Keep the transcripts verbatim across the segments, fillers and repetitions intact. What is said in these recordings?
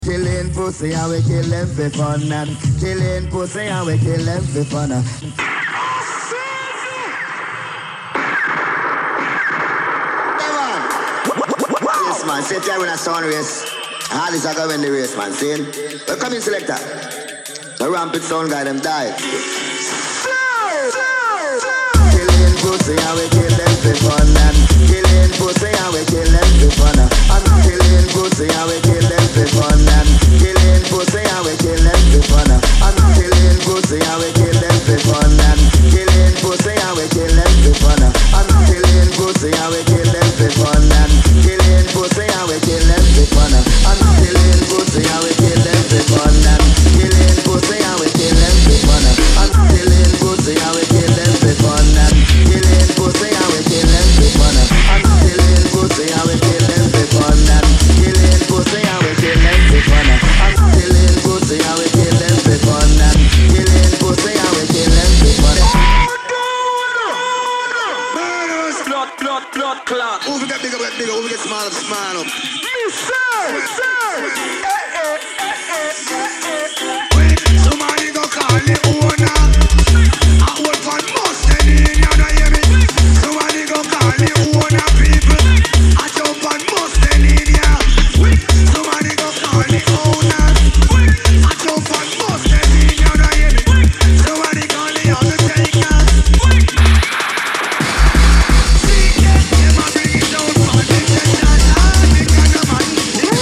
Killing pussy and we kill them for fun and killing pussy and we kill them for fun. Yes man, sit here when a sound race. All this are going the race man, see? Well come in selector. The rampant sound guy them die. Killing pussy and we kill them for fun and killing pussy and we kill them for fun. And killing pussy and we kill them for fun and killing pussy and we kill them for fun. And killing pussy and we kill them for fun and killing pussy and we kill them for fun. And killing pussy and we kill them for fun and killing pussy and we kill them for fun. And killing pussy and we kill them for fun and killing pussy and we kill them for fun. And killing pussy and we kill them for fun and killing pussy and we kill them for fun. And killing pussy and we kill them for fun and killing pussy and we kill them for fun. And killing pussy and we kill them for fun and killing pussy and we kill them for fun. Blood, blood, blood clot. Who we get bigger, get bigger, who we get smaller, smaller. Sir, sir. Somebody go call the owner. I work for most any you know hear me. Somebody go call the owner people. I jump on most any ya. Somebody go call the owner. I jump on most any you know hear me. Somebody call the undertaker. See get them a bring it down for the session. They can a man.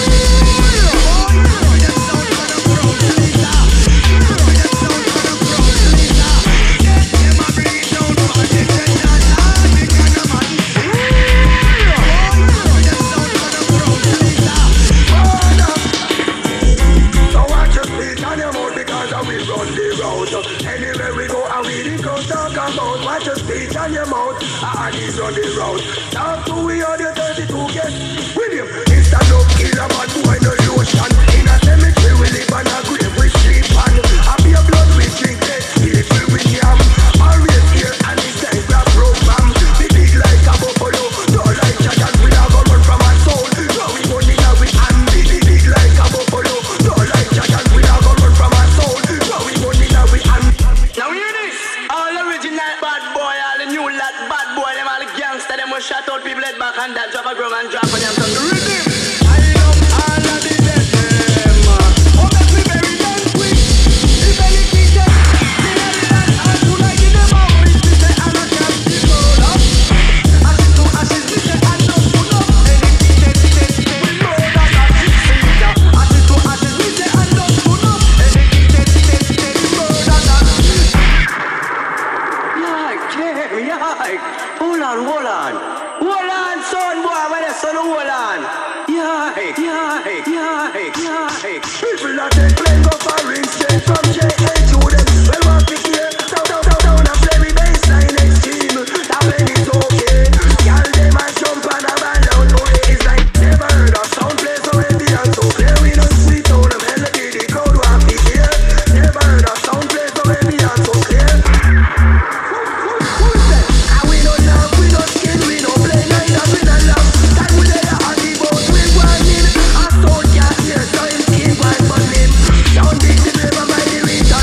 Anywhere we go, and we didn't go talk about. Watch your speech and your mouth. Ah, he's on the road. Talk to we on the thirty-two get. William, it's a love killer, but boy no lotion. In a cemetery we live and a grave we sleep on. I be a blood we drink it, people we yam. Always here and it's time for a program. Be big like a buffalo, don't like giant. We not go run from our soul. Now we go in we and be big like a buffalo, don't like giant. We not go run from our soul. Now we go in we and. Now hear this. All original bad boy, all the new lad bad boy, them all the gangster, them will shut out people head back and that drop a drum and drop on them some rhythm. I love all of the dead them. Oh, make me very damn quick. If anything say, the land and tonight in them out, me say I'm a captive roll up. Ashes to ashes, me say I'm not full up. Anything say, say, say, we know that I'm sincere. Ashes to ashes, me say I'm not full up. Anything say, say, say, we know that I'm Yike, yike. Hold on, hold on. Hold on, son boy, where the son hold on. Yike, yike, yike, yike. People that take plane go foreign straight from J A to them. Well, what we hear, down, down, down, down, a very baseline extreme. That plane is okay. Y'all them a jump and a ball down. No, it's like never heard of sound play so heavy and so clear. We don't sweet on the melody, the crowd want to hear. Never heard of sound play so heavy and so clear. And we don't love, we don't skin, we don't play neither, we don't love. Time we lay on the boat, we want in. A soul can't hear, so him keep on buzzing. Sound big, the river by the reach.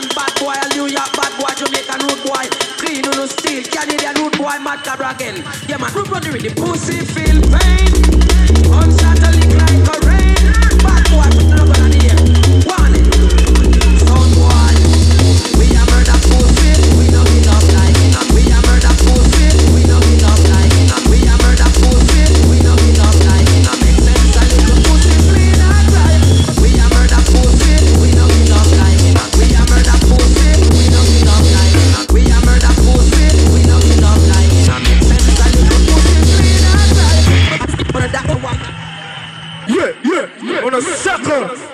Kingston bad boy, a New York bad boy, Jamaican road boy, clean on no steel, Canadian road boy, mad cabra again. Yeah man, root running with the pussy feel pain. Gunshot a lick like a rain. Bad boy, put it up on the air. Warning, sound boy. We a murder pussy, we no give up like it. We a murder pussy, we no give up like it. We a murder pussy, we no give up like it. Make sense a little pussy clean and right. We a murder pussy, we no give up like it. We a murder pussy, we no give up like it. We a murder pussy, we no give up like it. Make sense a little pussy clean and right. But that one. Yeah, yeah, yeah. On a sucker.